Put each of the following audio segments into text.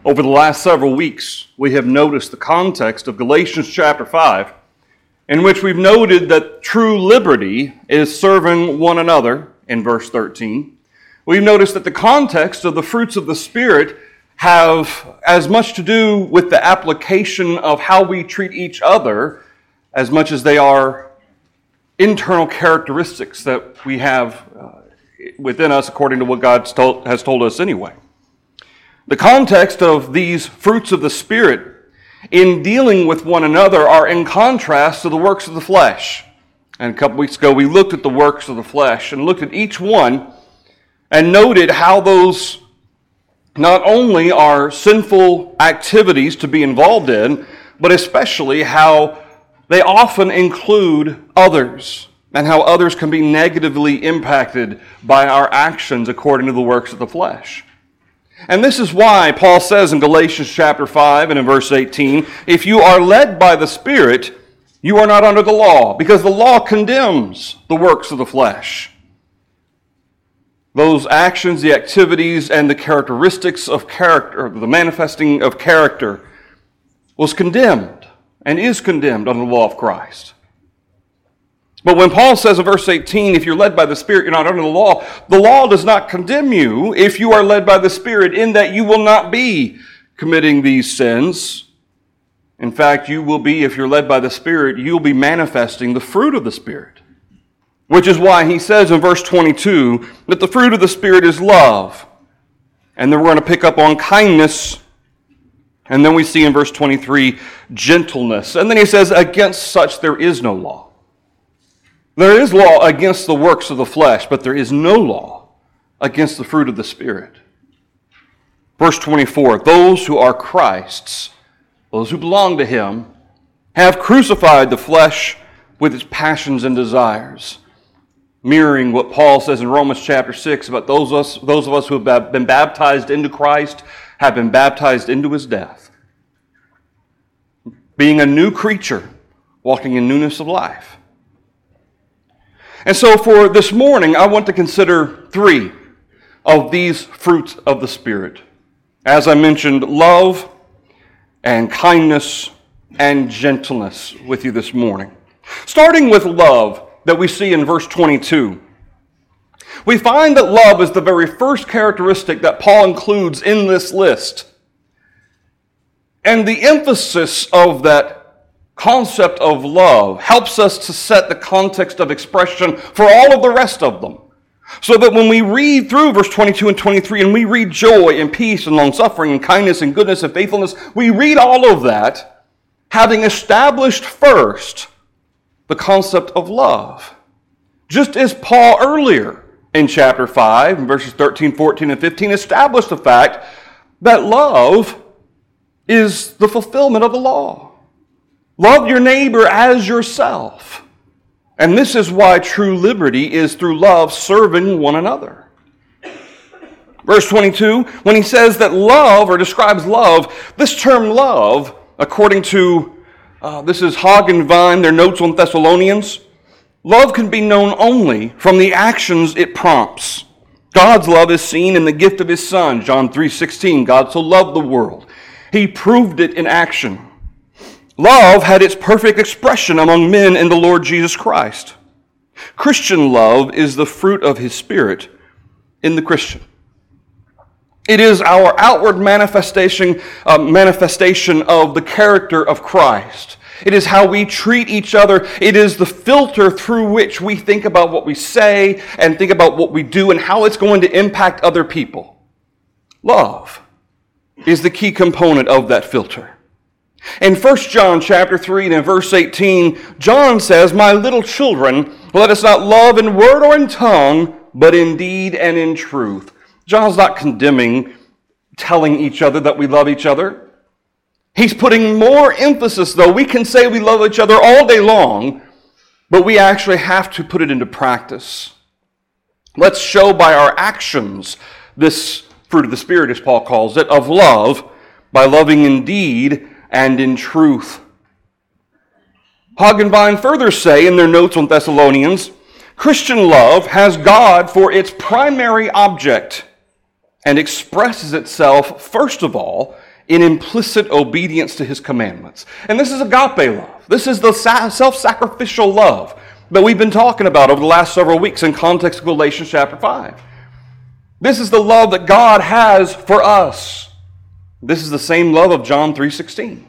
Over the last several weeks, we have noticed the context of Galatians chapter 5, in which we've noted that true liberty is serving one another in verse 13. We've noticed that the context of the fruits of the Spirit have as much to do with the application of how we treat each other as much as they are internal characteristics that we have within us according to what God has told us anyway. The context of these fruits of the Spirit in dealing with one another are in contrast to the works of the flesh. And a couple weeks ago we looked at the works of the flesh and looked at each one and noted how those not only are sinful activities to be involved in, but especially how they often include others and how others can be negatively impacted by our actions according to the works of the flesh. And this is why Paul says in Galatians chapter 5 and in verse 18, if you are led by the Spirit, you are not under the law, because the law condemns the works of the flesh. Those actions, the activities, and the characteristics of character, the manifesting of character, was condemned and is condemned under the law of Christ. But when Paul says in verse 18, if you're led by the Spirit, you're not under the law does not condemn you if you are led by the Spirit, in that you will not be committing these sins. In fact, you will be, if you're led by the Spirit, you'll be manifesting the fruit of the Spirit. Which is why he says in verse 22 that the fruit of the Spirit is love. And then we're going to pick up on kindness. And then we see in verse 23, gentleness. And then he says, against such there is no law. There is law against the works of the flesh, but there is no law against the fruit of the Spirit. Verse 24, those who are Christ's, those who belong to Him, have crucified the flesh with its passions and desires, mirroring what Paul says in Romans chapter 6 about those of us who have been baptized into Christ have been baptized into His death. Being a new creature, walking in newness of life. And so for this morning, I want to consider 3 of these fruits of the Spirit. As I mentioned, love and kindness and gentleness with you this morning. Starting with love that we see in verse 22. We find that love is the very first characteristic that Paul includes in this list. And the emphasis of that concept of love helps us to set the context of expression for all of the rest of them. So that when we read through verse 22 and 23 and we read joy and peace and long-suffering and kindness and goodness and faithfulness, we read all of that having established first the concept of love. Just as Paul earlier in chapter 5, in verses 13, 14, and 15, established the fact that love is the fulfillment of the law. Love your neighbor as yourself. And this is why true liberty is through love serving one another. Verse 22, when he says that love, or describes love, this term love, according to, this is Hog and Vine, their notes on Thessalonians, love can be known only from the actions it prompts. God's love is seen in the gift of His Son, John 3:16. God so loved the world. He proved it in action. Love had its perfect expression among men in the Lord Jesus Christ. Christian love is the fruit of His Spirit in the Christian. It is our outward manifestation of the character of Christ. It is how we treat each other. It is the filter through which we think about what we say and think about what we do and how it's going to impact other people. Love is the key component of that filter. In 1 John chapter 3 and in verse 18, John says, my little children, let us not love in word or in tongue, but in deed and in truth. John's not condemning telling each other that we love each other. He's putting more emphasis, though. We can say we love each other all day long, but we actually have to put it into practice. Let's show by our actions this fruit of the Spirit, as Paul calls it, of love, by loving in deed and in truth. Hog and Vine further say in their notes on Thessalonians, Christian love has God for its primary object and expresses itself, first of all, in implicit obedience to his commandments. And this is agape love. This is the self-sacrificial love that we've been talking about over the last several weeks in context of Galatians chapter 5. This is the love that God has for us. This is the same love of John 3:16.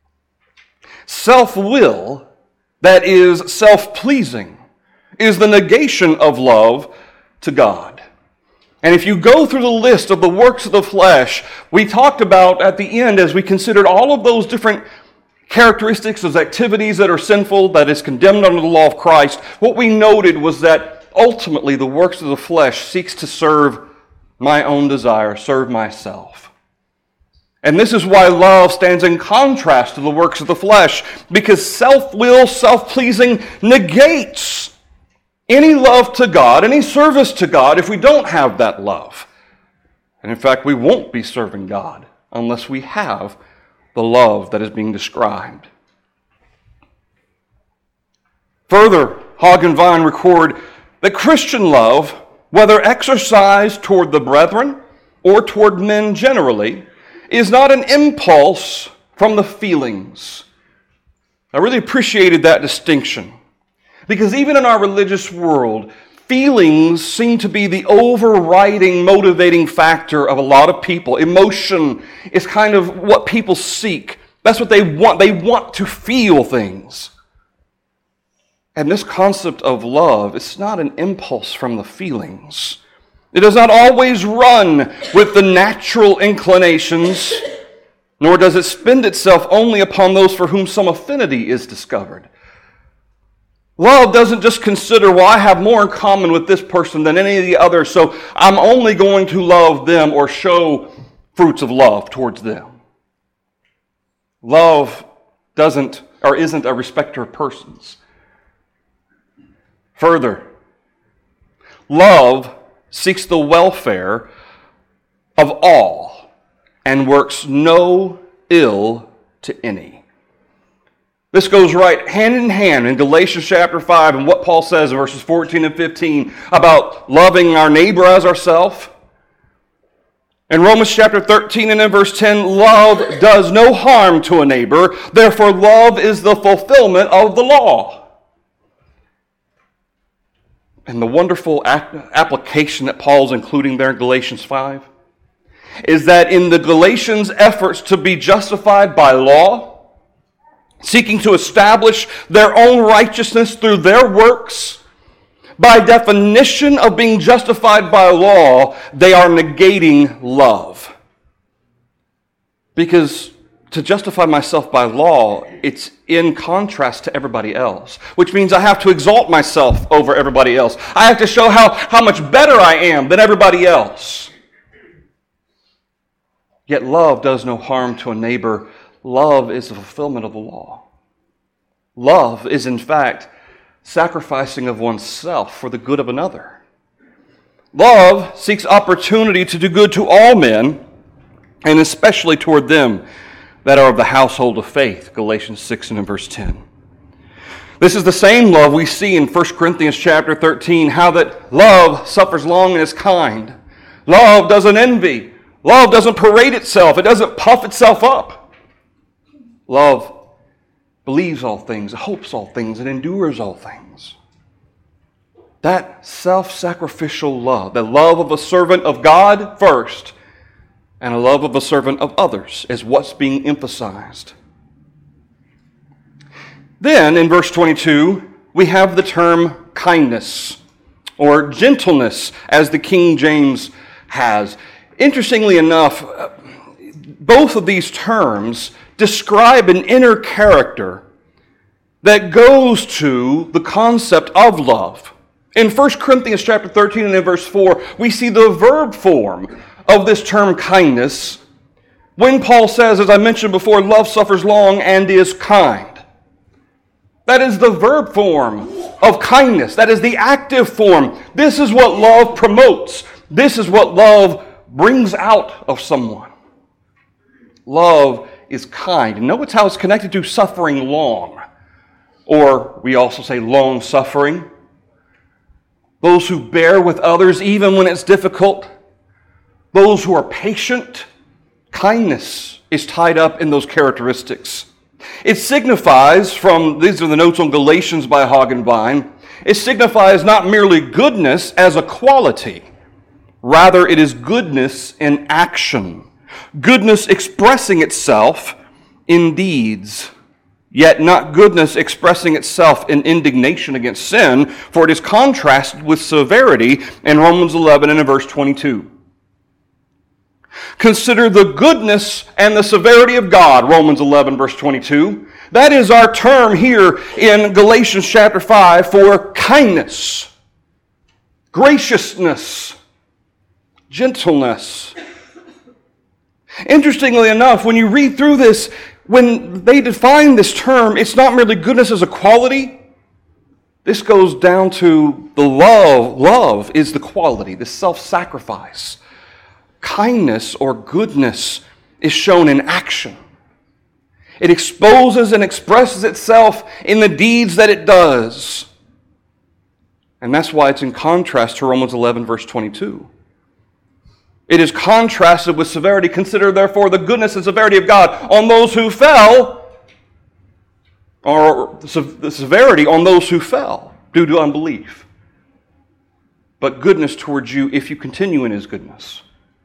Self-will, that is self-pleasing, is the negation of love to God. And if you go through the list of the works of the flesh, we talked about at the end as we considered all of those different characteristics of activities that are sinful, that is condemned under the law of Christ, what we noted was that ultimately the works of the flesh seeks to serve my own desire, serve myself. And this is why love stands in contrast to the works of the flesh, because self-will, self-pleasing negates any love to God, any service to God, if we don't have that love. And in fact, we won't be serving God unless we have the love that is being described. Further, Hogg and Vine record that Christian love, whether exercised toward the brethren or toward men generally, is not an impulse from the feelings. I really appreciated that distinction, because even in our religious world, feelings seem to be the overriding, motivating factor of a lot of people. Emotion is kind of what people seek. That's what they want. They want to feel things. And this concept of love is not an impulse from the feelings. It does not always run with the natural inclinations, nor does it spend itself only upon those for whom some affinity is discovered. Love doesn't just consider, well, I have more in common with this person than any of the others, so I'm only going to love them or show fruits of love towards them. Love doesn't or isn't a respecter of persons. Further, love seeks the welfare of all and works no ill to any. This goes right hand in hand in Galatians chapter 5 and what Paul says in verses 14 and 15 about loving our neighbor as ourselves. In Romans chapter 13 and in verse 10, love does no harm to a neighbor, therefore love is the fulfillment of the law. And the wonderful application that Paul's including there in Galatians 5 is that in the Galatians' efforts to be justified by law, seeking to establish their own righteousness through their works, by definition of being justified by law, they are negating love. Because to justify myself by law, it's in contrast to everybody else, which means I have to exalt myself over everybody else. I have to show how much better I am than everybody else. Yet love does no harm to a neighbor. Love is the fulfillment of the law. Love is, in fact, sacrificing of oneself for the good of another. Love seeks opportunity to do good to all men, and especially toward them that are of the household of faith, Galatians 6 and in verse 10. This is the same love we see in 1 Corinthians chapter 13, how that love suffers long and is kind. Love doesn't envy. Love doesn't parade itself. It doesn't puff itself up. Love believes all things, hopes all things, and endures all things. That self-sacrificial love, the love of a servant of God first, and a love of a servant of others is what's being emphasized. Then, in verse 22, we have the term kindness, or gentleness, as the King James has. Interestingly enough, both of these terms describe an inner character that goes to the concept of love. In 1 Corinthians chapter 13 and in verse 4, we see the verb form of this term kindness when Paul says, as I mentioned before, love suffers long and is kind. That is the verb form of kindness. That is the active form. This is what love promotes. This is what love brings out of someone. Love is kind. And notice how it's connected to suffering long. Or we also say long suffering. Those who bear with others even when it's difficult. Those who are patient, kindness is tied up in those characteristics. It signifies, these are the notes on Galatians by Hagenbein, it signifies not merely goodness as a quality. Rather, it is goodness in action. Goodness expressing itself in deeds. Yet not goodness expressing itself in indignation against sin, for it is contrasted with severity in Romans 11 and in verse 22. Consider the goodness and the severity of God, Romans 11, verse 22. That is our term here in Galatians chapter 5 for kindness, graciousness, gentleness. Interestingly enough, when you read through this, when they define this term, it's not merely goodness as a quality. This goes down to the love. Love is the quality, the self-sacrifice. Kindness or goodness is shown in action. It exposes and expresses itself in the deeds that it does. And that's why it's in contrast to Romans 11, verse 22. It is contrasted with severity. Consider, therefore, the goodness and severity of God on those who fell, or the severity on those who fell due to unbelief. But goodness towards you if you continue in His goodness.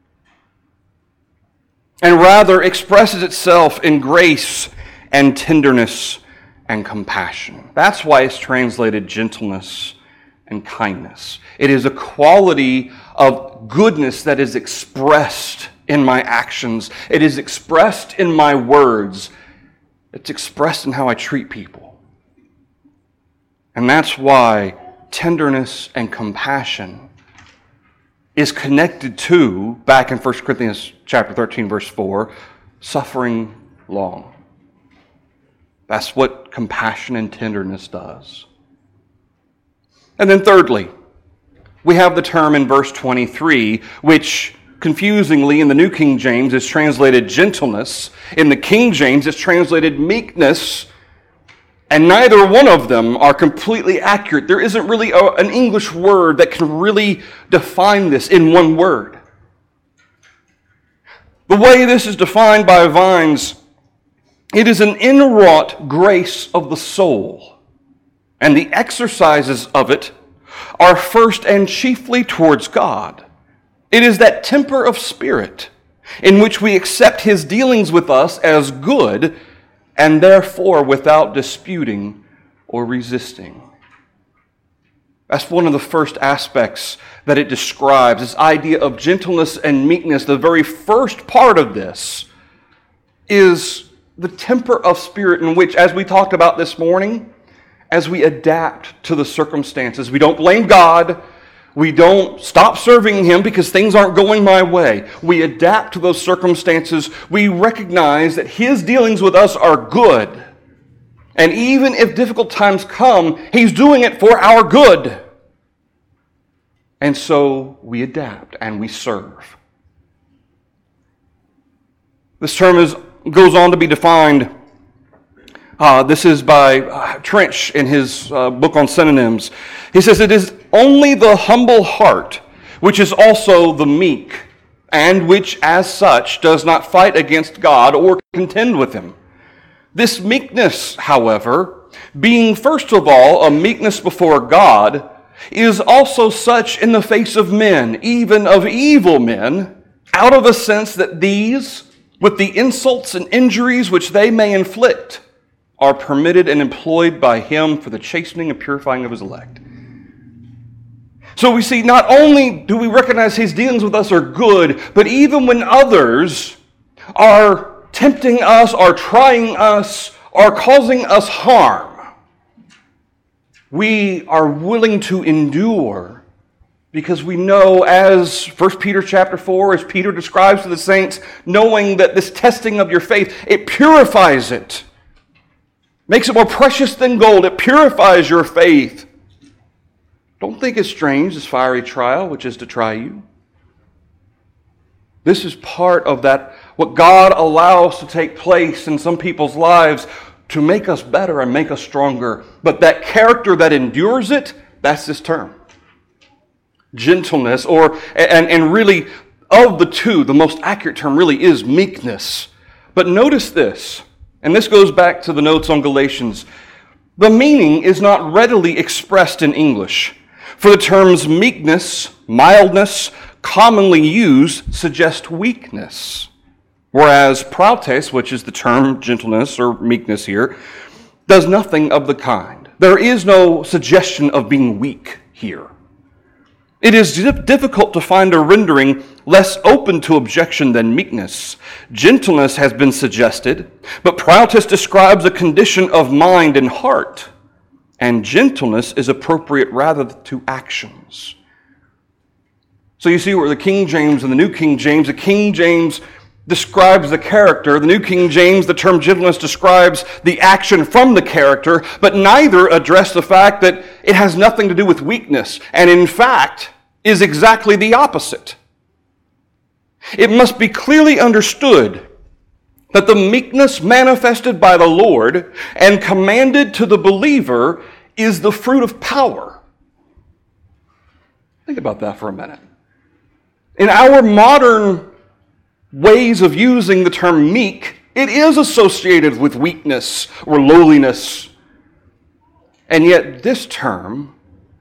And rather expresses itself in grace and tenderness and compassion. That's why it's translated gentleness and kindness. It is a quality of goodness that is expressed in my actions. It is expressed in my words. It's expressed in how I treat people. And that's why tenderness and compassion is connected to, back in 1 Corinthians chapter 13, verse 4, suffering long. That's what compassion and tenderness does. And then thirdly, we have the term in verse 23, which confusingly in the New King James is translated gentleness. In the King James it's translated meekness. And neither one of them are completely accurate. There isn't really an English word that can really define this in one word. The way this is defined by Vines, it is an inwrought grace of the soul, and the exercises of it are first and chiefly towards God. It is that temper of spirit in which we accept His dealings with us as good, and therefore without disputing or resisting. That's one of the first aspects that it describes, this idea of gentleness and meekness. The very first part of this is the temper of spirit in which, as we talked about this morning, as we adapt to the circumstances, we don't blame God. We don't stop serving Him because things aren't going my way. We adapt to those circumstances. We recognize that His dealings with us are good. And even if difficult times come, He's doing it for our good. And so we adapt and we serve. This term goes on to be defined. This is by Trench in his book on synonyms. He says, it is only the humble heart, which is also the meek, and which as such does not fight against God or contend with Him. This meekness, however, being first of all a meekness before God, is also such in the face of men, even of evil men, out of a sense that these, with the insults and injuries which they may inflict, are permitted and employed by Him for the chastening and purifying of His elect. So we see, not only do we recognize His dealings with us are good, but even when others are tempting us, are trying us, are causing us harm, we are willing to endure because we know, as 1 Peter chapter 4, as Peter describes to the saints, knowing that this testing of your faith, it purifies it. Makes it more precious than gold. It purifies your faith. Don't think it's strange, this fiery trial, which is to try you. This is part of that, what God allows to take place in some people's lives to make us better and make us stronger. But that character that endures it, that's this term. Gentleness, and really of the two, the most accurate term really is meekness. But notice this, and this goes back to the notes on Galatians. The meaning is not readily expressed in English, for the terms meekness, mildness, commonly used suggest weakness, whereas prautes, which is the term gentleness or meekness here, does nothing of the kind. There is no suggestion of being weak here. It is difficult to find a rendering less open to objection than meekness. Gentleness has been suggested, but prautes describes a condition of mind and heart, and gentleness is appropriate rather to actions. So you see where the King James and the New King James, the King James describes the character, the New King James, the term gentleness describes the action from the character, but neither address the fact that it has nothing to do with weakness, and in fact is exactly the opposite. It must be clearly understood that the meekness manifested by the Lord and commanded to the believer is the fruit of power. Think about that for a minute. In our modern ways of using the term meek, it is associated with weakness or lowliness. And yet this term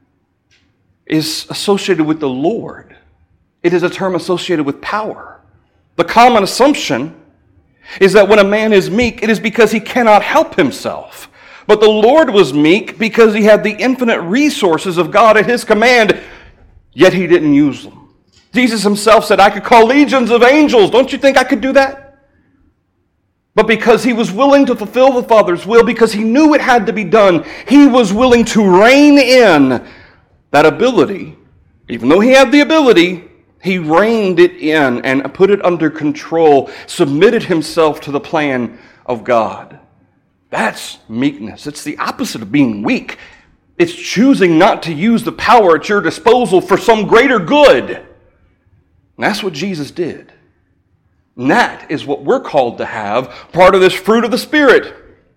is associated with the Lord. It is a term associated with power. The common assumption is that when a man is meek, it is because he cannot help himself. But the Lord was meek because he had the infinite resources of God at his command, yet he didn't use them. Jesus himself said, I could call legions of angels. Don't you think I could do that? But because he was willing to fulfill the Father's will, because he knew it had to be done, he was willing to rein in that ability. Even though he had the ability, he reined it in and put it under control, submitted himself to the plan of God. That's meekness. It's the opposite of being weak. It's choosing not to use the power at your disposal for some greater good. And that's what Jesus did. And that is what we're called to have, part of this fruit of the Spirit.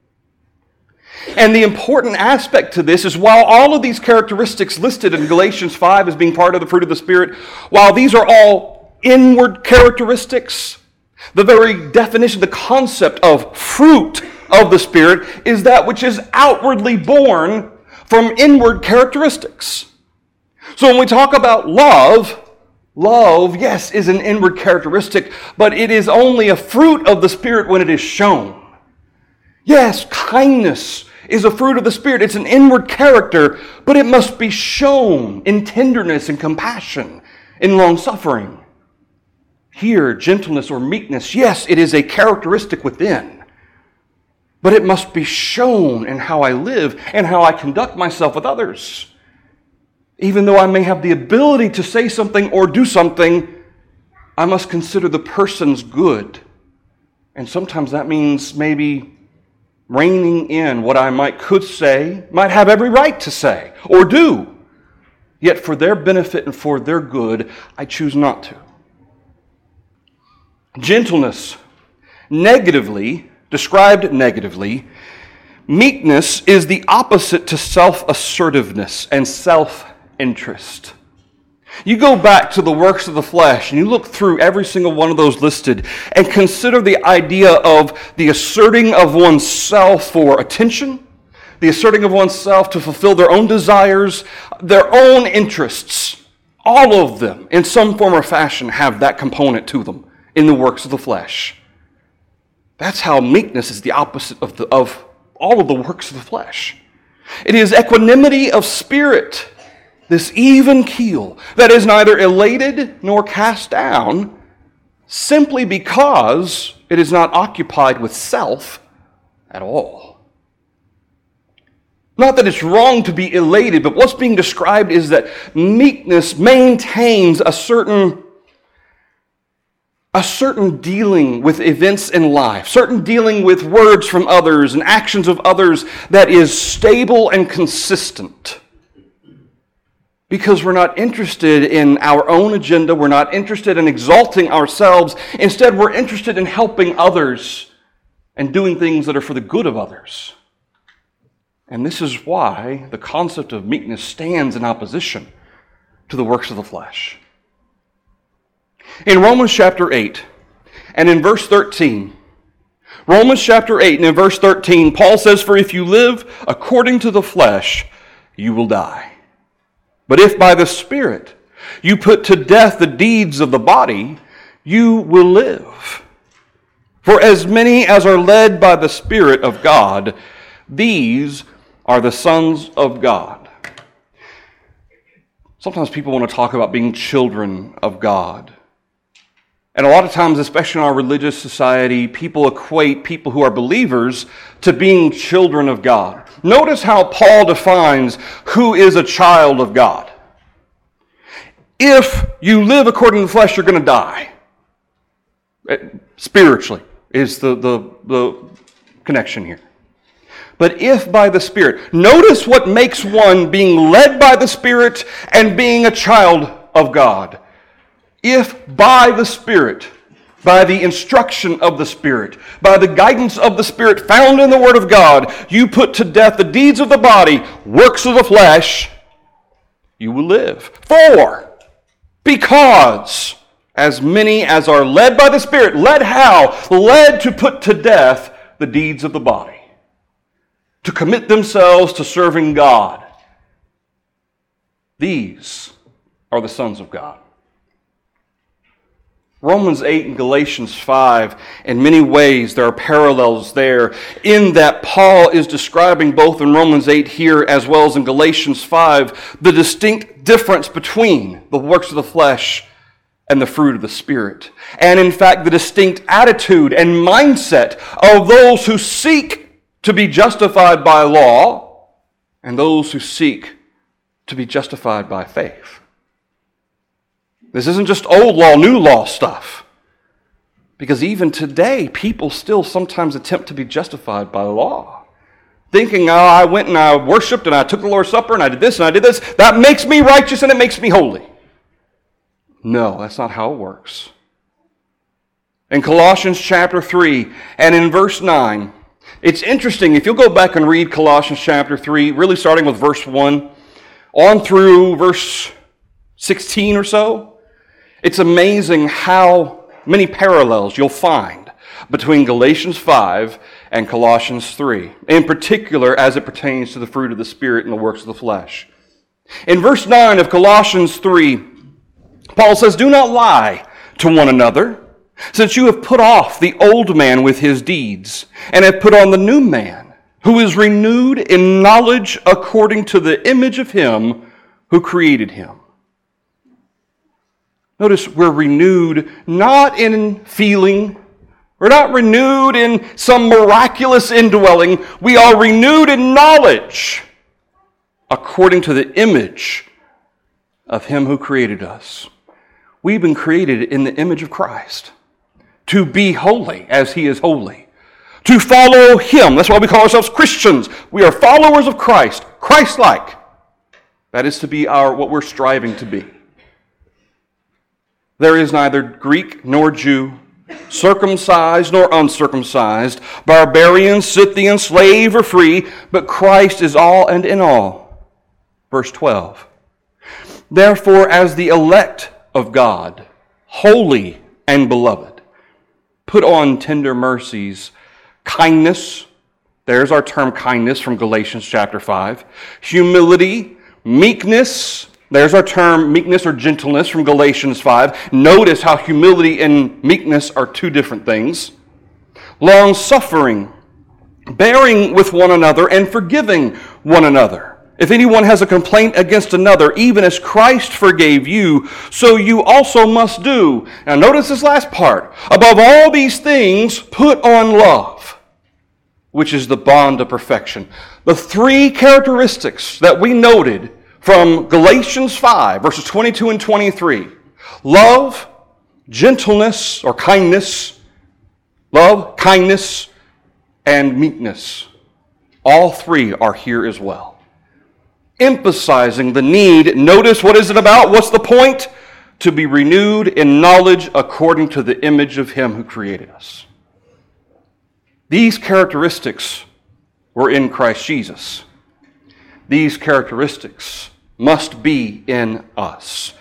And the important aspect to this is while all of these characteristics listed in Galatians 5 as being part of the fruit of the Spirit, while these are all inward characteristics, the very definition, the concept of fruit of the Spirit is that which is outwardly born from inward characteristics. So when we talk about love, yes, is an inward characteristic, but it is only a fruit of the Spirit when it is shown. Yes, kindness is a fruit of the Spirit. It's an inward character, but it must be shown in tenderness and compassion, in long-suffering. Here, gentleness or meekness, yes, it is a characteristic within, but it must be shown in how I live and how I conduct myself with others. Even though I may have the ability to say something or do something, I must consider the person's good. And sometimes that means maybe reining in what I could say, might have every right to say or do. Yet for their benefit and for their good, I choose not to. Gentleness, described negatively, meekness is the opposite to self-assertiveness and self-interest. You go back to the works of the flesh and you look through every single one of those listed and consider the idea of the asserting of oneself for attention, the asserting of oneself to fulfill their own desires, their own interests. All of them, in some form or fashion, have that component to them in the works of the flesh. That's how meekness is the opposite of all of the works of the flesh. It is equanimity of spirit, this even keel that is neither elated nor cast down, simply because it is not occupied with self at all. Not that it's wrong to be elated, but what's being described is that meekness maintains a certain dealing with events in life, certain dealing with words from others and actions of others that is stable and consistent. Because we're not interested in our own agenda, we're not interested in exalting ourselves. Instead, we're interested in helping others and doing things that are for the good of others. And this is why the concept of meekness stands in opposition to the works of the flesh. In Romans chapter 8 and in verse 13, Romans chapter 8 and in verse 13, Paul says, "For if you live according to the flesh, you will die. But if by the Spirit you put to death the deeds of the body, you will live. For as many as are led by the Spirit of God, these are the sons of God." Sometimes people want to talk about being children of God. And a lot of times, especially in our religious society, people equate people who are believers to being children of God. Notice how Paul defines who is a child of God. If you live according to the flesh, you're going to die. Spiritually is the connection here. But if by the Spirit, notice what makes one being led by the Spirit and being a child of God. If by the Spirit, by the instruction of the Spirit, by the guidance of the Spirit found in the Word of God, you put to death the deeds of the body, works of the flesh, you will live. Because as many as are led by the Spirit, led how? Led to put to death the deeds of the body, to commit themselves to serving God. These are the sons of God. Romans 8 and Galatians 5, in many ways there are parallels there in that Paul is describing both in Romans 8 here as well as in Galatians 5 the distinct difference between the works of the flesh and the fruit of the Spirit. And in fact, the distinct attitude and mindset of those who seek to be justified by law and those who seek to be justified by faith. This isn't just old law, new law stuff. Because even today, people still sometimes attempt to be justified by law. Thinking, I went and I worshiped and I took the Lord's Supper and I did this and I did this. That makes me righteous and it makes me holy. No, that's not how it works. In Colossians chapter 3 and in verse 9, it's interesting. If you'll go back and read Colossians chapter 3, really starting with verse 1 on through verse 16 or so, it's amazing how many parallels you'll find between Galatians 5 and Colossians 3, in particular as it pertains to the fruit of the Spirit and the works of the flesh. In verse 9 of Colossians 3, Paul says, "Do not lie to one another, since you have put off the old man with his deeds, and have put on the new man, who is renewed in knowledge according to the image of him who created him." Notice we're renewed not in feeling. We're not renewed in some miraculous indwelling. We are renewed in knowledge according to the image of him who created us. We've been created in the image of Christ to be holy as he is holy, to follow him. That's why we call ourselves Christians. We are followers of Christ, Christ-like. That is to be what we're striving to be. There is neither Greek nor Jew, circumcised nor uncircumcised, barbarian, Scythian, slave or free, but Christ is all and in all. Verse 12. "Therefore, as the elect of God, holy and beloved, put on tender mercies, kindness," there's our term kindness from Galatians chapter 5, "humility, meekness," there's our term meekness or gentleness from Galatians 5. Notice how humility and meekness are two different things. "Long-suffering, bearing with one another and forgiving one another. If anyone has a complaint against another, even as Christ forgave you, so you also must do." Now notice this last part. "Above all these things, put on love, which is the bond of perfection." The three characteristics that we noted from Galatians 5, verses 22 and 23. Love, gentleness or kindness, love, kindness, and meekness. All three are here as well. Emphasizing the need, notice what is it about? What's the point? To be renewed in knowledge according to the image of him who created us. These characteristics were in Christ Jesus. These characteristics must be in us.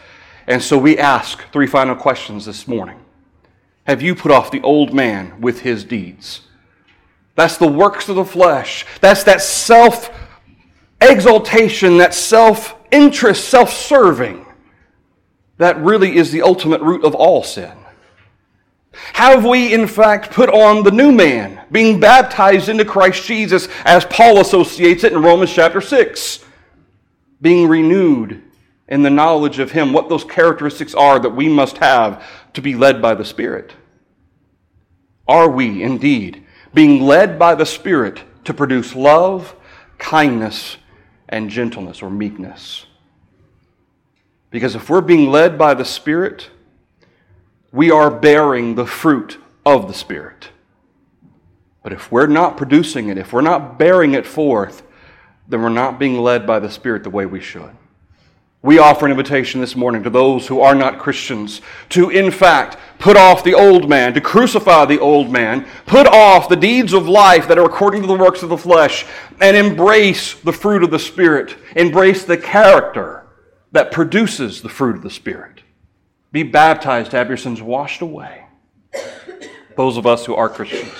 And so we ask three final questions this morning. Have you put off the old man with his deeds? That's the works of the flesh. That's that self-exaltation, that self-interest, self-serving. That really is the ultimate root of all sin. Have we, in fact, put on the new man, being baptized into Christ Jesus, as Paul associates it in Romans chapter 6, being renewed in the knowledge of Him, what those characteristics are that we must have to be led by the Spirit? Are we, indeed, being led by the Spirit to produce love, kindness, and gentleness or meekness? Because if we're being led by the Spirit, we are bearing the fruit of the Spirit. But if we're not producing it, if we're not bearing it forth, then we're not being led by the Spirit the way we should. We offer an invitation this morning to those who are not Christians to, in fact, put off the old man, to crucify the old man, put off the deeds of life that are according to the works of the flesh, and embrace the fruit of the Spirit, embrace the character that produces the fruit of the Spirit. Be baptized to have your sins washed away. Those of us who are Christians.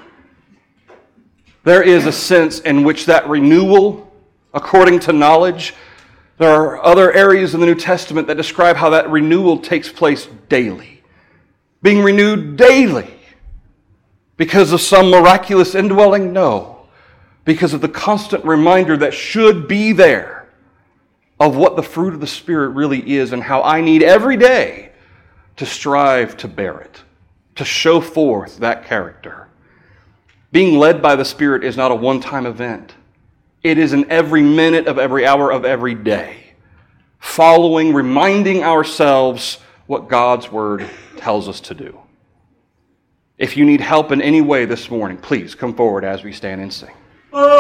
There is a sense in which that renewal, according to knowledge, there are other areas in the New Testament that describe how that renewal takes place daily. Being renewed daily. Because of some miraculous indwelling? No. Because of the constant reminder that should be there of what the fruit of the Spirit really is and how I need every day to strive to bear it, to show forth that character. Being led by the Spirit is not a one-time event. It is in every minute of every hour of every day, following, reminding ourselves what God's Word tells us to do. If you need help in any way this morning, please come forward as we stand and sing.